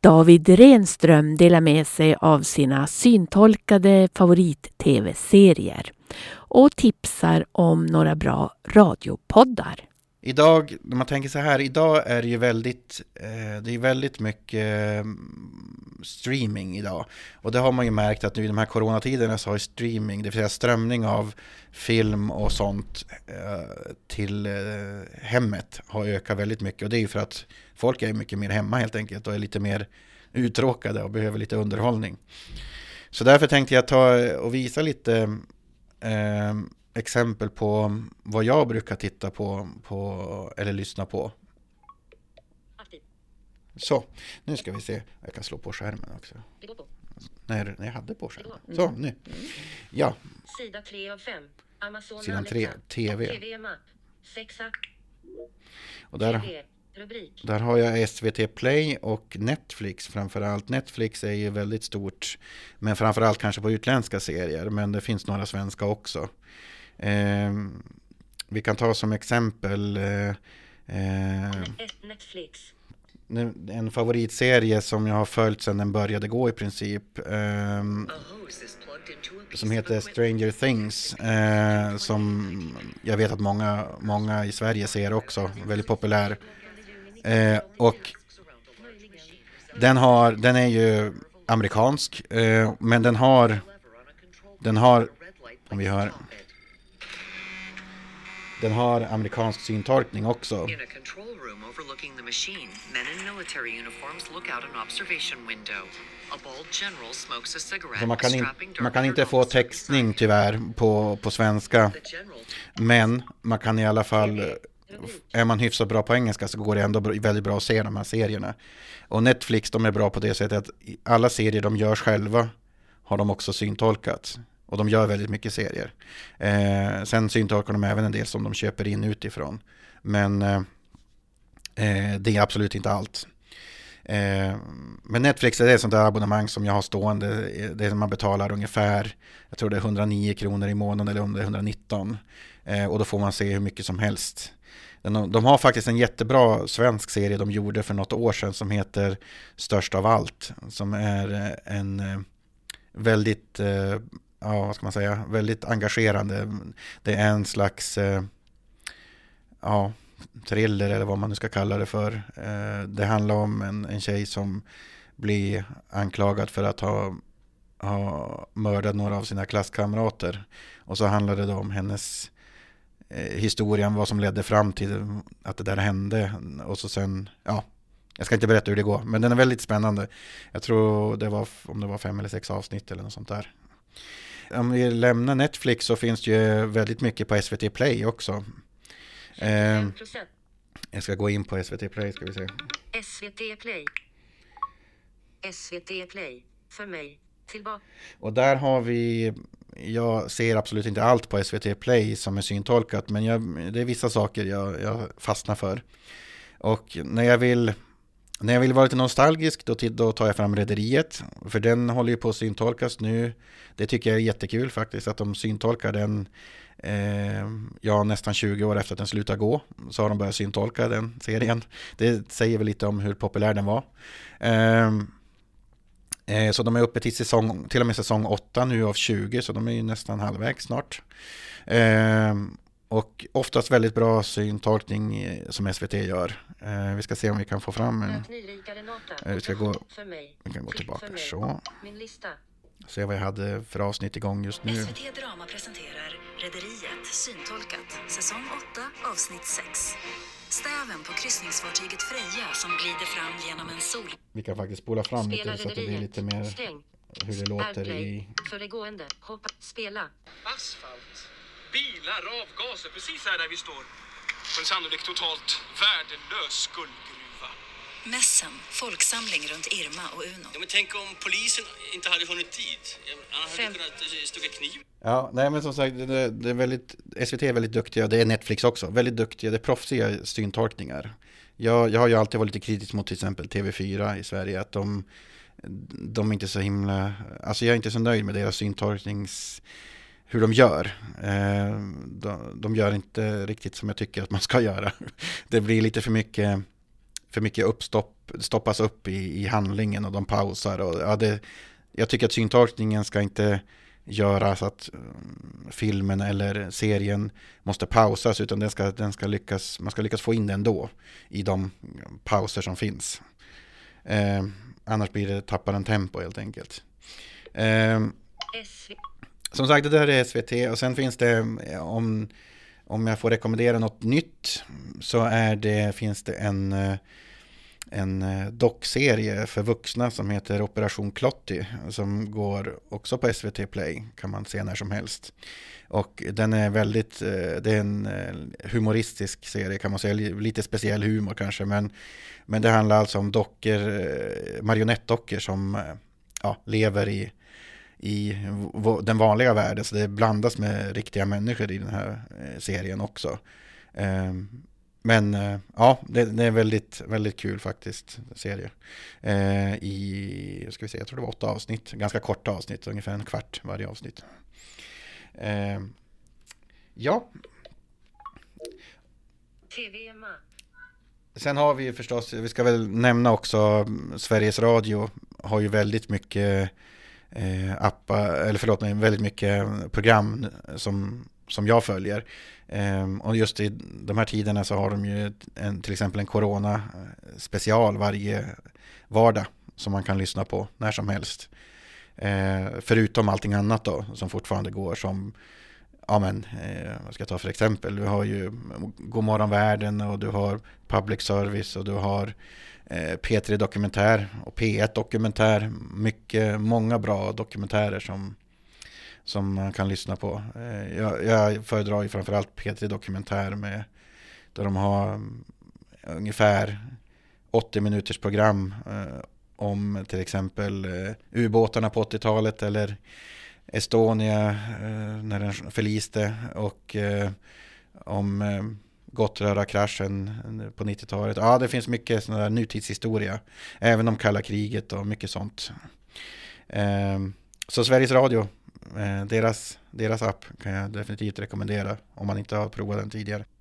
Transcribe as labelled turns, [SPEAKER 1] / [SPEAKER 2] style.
[SPEAKER 1] David Renström delar med sig av sina syntolkade favorit-tv-serier och tipsar om några bra radiopoddar.
[SPEAKER 2] Idag, när man tänker så här, idag är det ju väldigt mycket streaming idag. Och det har man ju märkt att nu i de här coronatiderna så har streaming, det vill säga strömning av film och sånt till hemmet har ökat väldigt mycket. Och det är ju för att folk är mycket mer hemma helt enkelt och är lite mer uttråkade och behöver lite underhållning. Så därför tänkte jag ta och visa lite exempel på vad jag brukar titta på eller lyssna på. Så, nu ska vi se. Jag kan slå på skärmen också. När jag hade på skärmen. Så, nu. Ja.
[SPEAKER 3] Sida 3 av 5. Amazon
[SPEAKER 2] Sidan 3, TV. Och där har jag SVT Play och Netflix framförallt. Netflix är ju väldigt stort, men framförallt kanske på utländska serier. Men det finns några svenska också. Vi kan ta som exempel
[SPEAKER 3] Netflix.
[SPEAKER 2] En favoritserie som jag har följt sedan den började gå i princip, som heter Stranger Things, som jag vet att många i Sverige ser också, väldigt populär, och den är ju amerikansk, men den har om vi hör, den har amerikansk syntolkning också.
[SPEAKER 4] In a control room overlooking the machine, men in military uniforms look out an observation window. A bald general smokes a cigarette.
[SPEAKER 2] Så man kan inte få textning tyvärr på svenska. Men man kan i alla fall, är man hyfsat bra på engelska så går det ändå väldigt bra att se de här serierna. Och Netflix, de är bra på det sättet att alla serier de gör själva har de också syntolkat. Och de gör väldigt mycket serier. Sen syntolkar de även en del som de köper in utifrån. Men det är absolut inte allt. Men Netflix är det sånt där abonnemang som jag har stående. Det som man betalar ungefär, jag tror det är 109 kronor i månaden eller om det är 119. Och då får man se hur mycket som helst. De har faktiskt en jättebra svensk serie de gjorde för något år sedan som heter Störst av allt. Som är en väldigt... ja, vad ska man säga, väldigt engagerande. Det är en slags thriller eller vad man nu ska kalla det för. Det handlar om en tjej som blir anklagad för att ha mördat några av sina klasskamrater. Och så handlar det då om hennes historia, vad som ledde fram till att det där hände. Och så sen, jag ska inte berätta hur det går, men den är väldigt spännande. Jag tror det var, om det var 5 eller 6 avsnitt eller något sånt där. Om vi lämnar Netflix så finns det ju väldigt mycket på SVT Play också. Jag ska gå in på SVT Play, ska vi se.
[SPEAKER 3] SVT Play. För mig. Tillbaka.
[SPEAKER 2] Och där har vi, jag ser absolut inte allt på SVT Play som är syntolkat, men det är vissa saker jag fastnar för. Och när jag vill vara lite nostalgisk då tar jag fram Rederiet, för den håller ju på att syntolkas nu. Det tycker jag är jättekul faktiskt att de syntolkar den nästan 20 år efter att den slutade gå, så har de börjat syntolka den serien. Det säger väl lite om hur populär den var. Så de är uppe till och med säsong 8 nu av 20, så de är ju nästan halvvägs snart. Och oftast väldigt bra syntolkning som SVT gör. Vi ska se om vi kan få fram en... Vi kan gå tillbaka så. Se vad jag hade för avsnitt igång just nu.
[SPEAKER 5] SVT Drama presenterar Rederiet syntolkat, säsong 8, avsnitt 6. Stäven på kryssningsfartyget Freja som glider fram genom en sol.
[SPEAKER 2] Vi kan faktiskt spola fram lite så att det blir lite mer hur det låter i...
[SPEAKER 3] Föregående, hoppa, spela.
[SPEAKER 6] Asfalt, bilar, avgaser, precis här där vi står. På en sannolikt totalt värdelös skuldgruva.
[SPEAKER 5] Mässen, folksamling runt Irma och Uno.
[SPEAKER 6] Ja, men tänk om polisen inte hade hunnit dit. Han hade kunnat stucka kniv.
[SPEAKER 2] Ja, nej men som sagt, det är väldigt, SVT är väldigt duktiga, det är Netflix också, väldigt duktiga, det är proffsiga syntolkningar. Jag har ju alltid varit lite kritisk mot till exempel TV4 i Sverige, att de är inte så himla, alltså jag är inte så nöjd med deras syntolknings, hur de gör. De gör inte riktigt som jag tycker att man ska göra. Det blir lite för mycket för mycket stoppas upp i handlingen och de pausar. Och, jag tycker att syntolkningen ska inte göra så att filmen eller serien måste pausas, utan man ska lyckas få in den ändå i de pauser som finns. Annars tappar den tempo helt enkelt. Som sagt, det där är SVT, och sen finns det, om jag får rekommendera något nytt, så finns det en dockserie för vuxna som heter Operation Klotty, som går också på SVT Play, kan man se när som helst. Och den är det är en humoristisk serie, kan man säga, lite speciell humor kanske, men det handlar alltså om marionettdockor som lever i den vanliga världen, så det blandas med riktiga människor i den här serien också. Men det är väldigt, väldigt kul faktiskt, serie. Jag tror det var 8 avsnitt, ganska korta avsnitt, ungefär en kvart varje avsnitt. Sen har vi förstås, vi ska väl nämna också, Sveriges Radio har ju väldigt mycket väldigt mycket program som jag följer. Och just i de här tiderna så har de ju till exempel en corona special varje vardag som man kan lyssna på när som helst. Förutom allting annat då som fortfarande går, som vad ska jag ta för exempel? Du har ju Godmorgon Världen, och du har Public Service, och du har P3 Dokumentär och P1 Dokumentär. Många bra dokumentärer som man kan lyssna på. Jag föredrar ju framförallt P3 Dokumentär, där de har ungefär 80 minuters program om till exempel ubåtarna på 80-talet, eller Estonia när den förliste, och om Gottröra-kraschen på 90-talet. Ja, det finns mycket sån där nutidshistoria, även om kalla kriget och mycket sånt. Så Sveriges Radio, deras app kan jag definitivt rekommendera om man inte har provat den tidigare.